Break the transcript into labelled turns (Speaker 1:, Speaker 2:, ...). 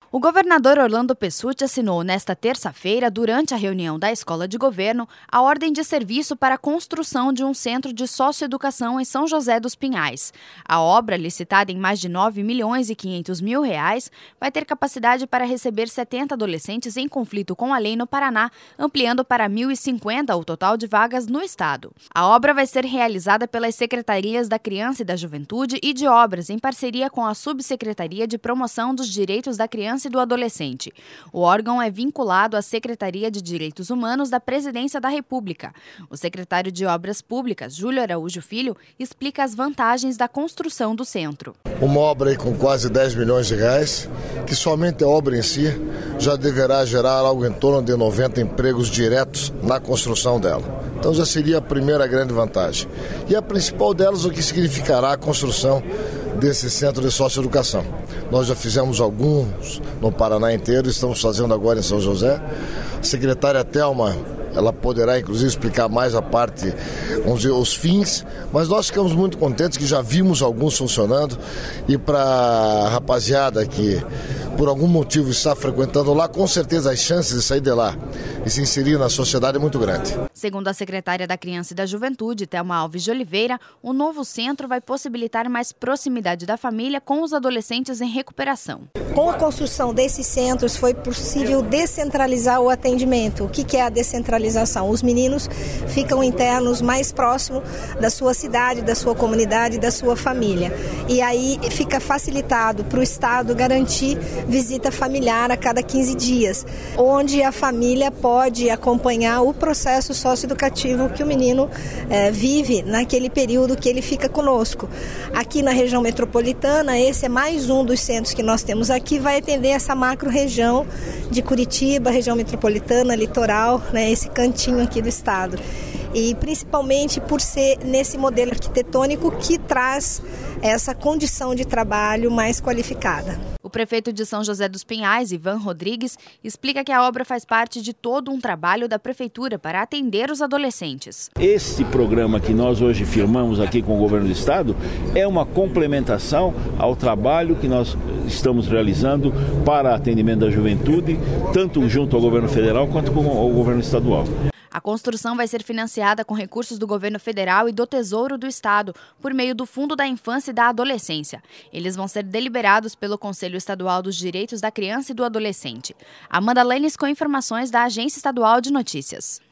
Speaker 1: O governador Orlando Pessutti assinou nesta terça-feira, durante a reunião da Escola de Governo, a ordem de serviço para a construção de um centro de socioeducação em São José dos Pinhais. A obra, licitada em mais de R$9.500.000, vai ter capacidade para receber 70 adolescentes em conflito com a lei no Paraná, ampliando para 1.050 o total de vagas no estado. A obra vai ser realizada pelas Secretarias da Criança e da Juventude e de Obras, em parceria com a Subsecretaria de Promoção dos Direitos da Criança e do Adolescente. O órgão é vinculado à Secretaria de Direitos Humanos da Presidência da República. O secretário de Obras Públicas, Júlio Araújo Filho, explica as vantagens da construção do centro.
Speaker 2: Uma obra aí com quase R$10 milhões, que somente a obra em si já deverá gerar algo em torno de 90 empregos diretos na construção dela. Então já seria a primeira grande vantagem. E a principal delas, o que significará a construção desse centro de socioeducação. Nós já fizemos alguns no Paraná inteiro, estamos fazendo agora em São José. A secretária Thelma, ela poderá inclusive explicar mais a parte, vamos dizer, os fins, mas nós ficamos muito contentes que já vimos alguns funcionando e para a rapaziada que por algum motivo está frequentando lá, com certeza as chances de sair de lá e se inserir na sociedade é muito grande.
Speaker 1: Segundo a secretária da Criança e da Juventude, Thelma Alves de Oliveira, o novo centro vai possibilitar mais proximidade da família com os adolescentes em recuperação.
Speaker 3: Com a construção desses centros foi possível descentralizar o atendimento. O que é a descentralização? Os meninos ficam internos mais próximos da sua cidade, da sua comunidade, da sua família. E aí fica facilitado para o Estado garantir visita familiar a cada 15 dias, onde a família pode acompanhar o processo socioeducativo que o menino vive naquele período que ele fica conosco. Aqui na região metropolitana, esse é mais um dos centros que nós temos aqui, vai atender essa macro-região de Curitiba, região metropolitana, litoral, né, esse cantinho aqui do estado. E principalmente por ser nesse modelo arquitetônico que traz essa condição de trabalho mais qualificada.
Speaker 1: O prefeito de São José dos Pinhais, Ivan Rodrigues, explica que a obra faz parte de todo um trabalho da prefeitura para atender os adolescentes.
Speaker 4: Este programa que nós hoje firmamos aqui com o governo do estado é uma complementação ao trabalho que nós estamos realizando para atendimento da juventude, tanto junto ao governo federal quanto com o governo estadual.
Speaker 1: A construção vai ser financiada com recursos do governo federal e do Tesouro do Estado, por meio do Fundo da Infância e da Adolescência. Eles vão ser deliberados pelo Conselho Estadual dos Direitos da Criança e do Adolescente. Amanda Lenis com informações da Agência Estadual de Notícias.